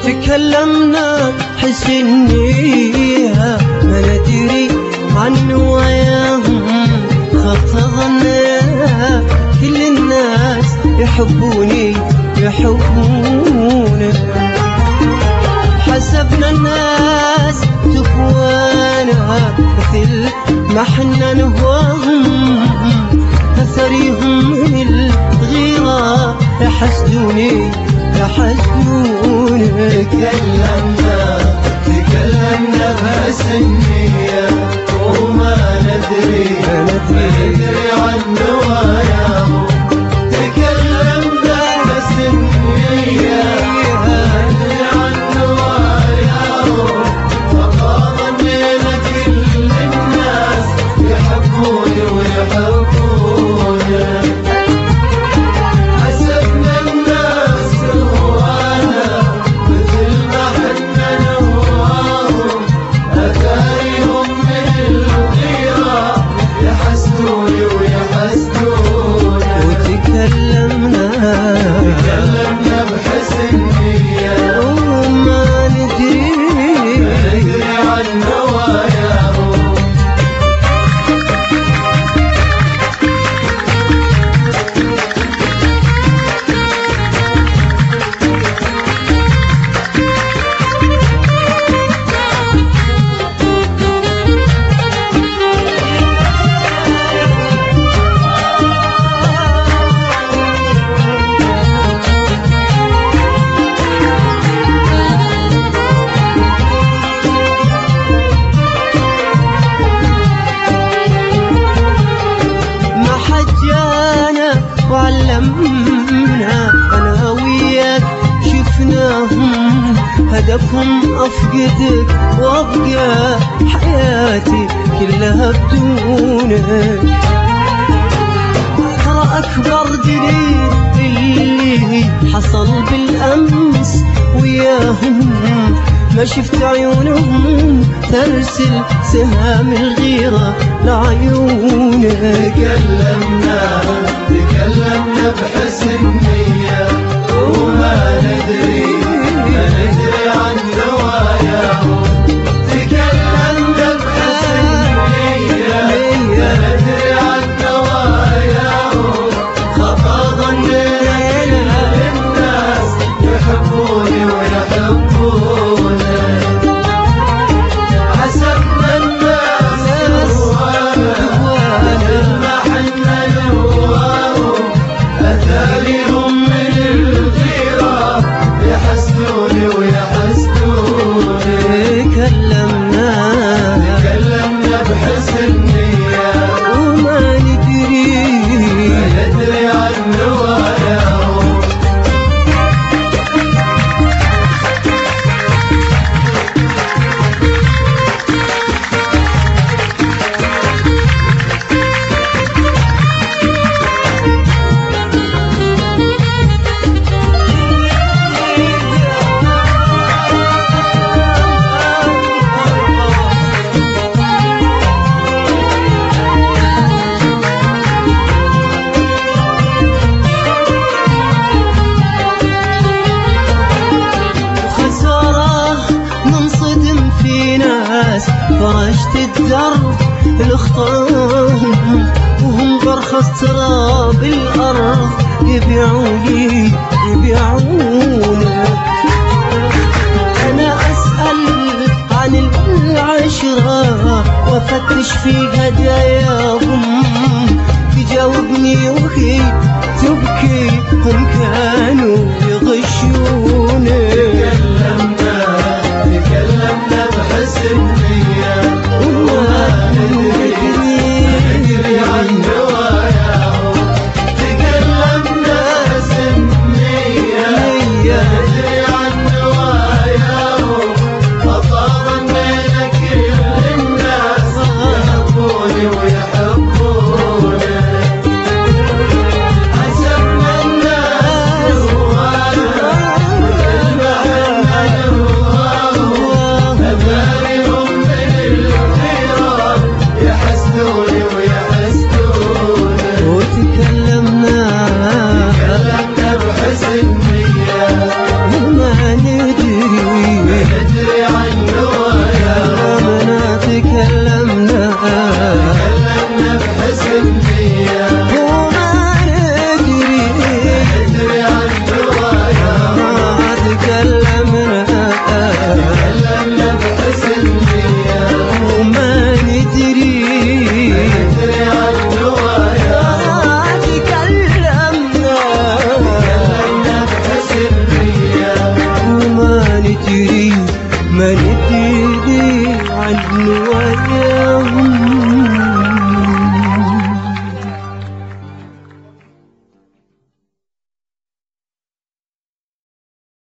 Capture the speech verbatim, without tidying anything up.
تكلمنا حس النية ما ندري عن وياهم خطرنا كل الناس يحبوني يحبوني حسبنا الناس تهوانا مثل ما حنا نهواهم أثريهم من الغيرة يحسدوني يحسدوني تكلمنا تكلمنا بس النية وما ندري ما ندري عن نواياهم تكلمنا بس النية ما ندري عن نواياهم فقارنينا كل الناس يحبوني ويحبوني حسبنا الناس نوانا مثل ما حنا نواهم أتاريهم من الغيرة يحسدوني ويحسدوني وتكلمنا تكلمنا بحسن نية وما ندري ما ندري عن نواياهم وعلمنا أنا وياك شفناهم هدفهم أفقدك وأبقى حياتي كلها بدونك ترى أكبر دليل اللي حصل بالأمس وياهم ما شفت عيونهم ترسل سهام الغيرة لعيونك تكلمنا تكلمنا بحسن نية وما ندري ما ندري عن نواياهم تكلمنا بحسن نية ما ندري عن نواياهم خطا ظنينا الناس يحبوني ويحبوني حسبنا الناس نوانا مثل ما حنا نواهم أثاريهم من الغيرة يحسدوني ويحسدوني تكلمنا تكلمنا بحسن نية وما ندري ما ندري عن نواياهم فرشت الدرب الاخطام وهم برخص تراب الارض يبيعوني يبيعوني انا اسال عن العشره وافتش في هداياهم تجاوبني وهي